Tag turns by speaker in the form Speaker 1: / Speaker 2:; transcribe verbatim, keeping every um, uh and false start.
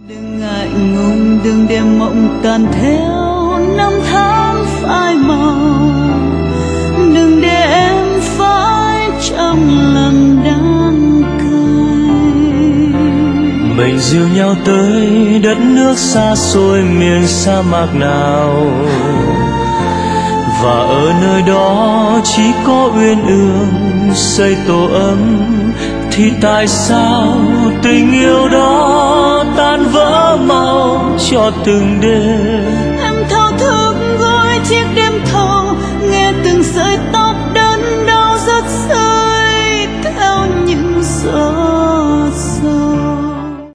Speaker 1: Đừng ngại ngùng, đừng để mộng tàn theo năm tháng phai màu, đừng để em phải trăm lần đắng cay.
Speaker 2: Mình dìu nhau tới đất nước xa xôi miền sa mạc nào, và ở nơi đó chỉ có uyên ương xây tổ ấm. Thì tại sao tình yêu đó tan vỡ mau cho từng đêm?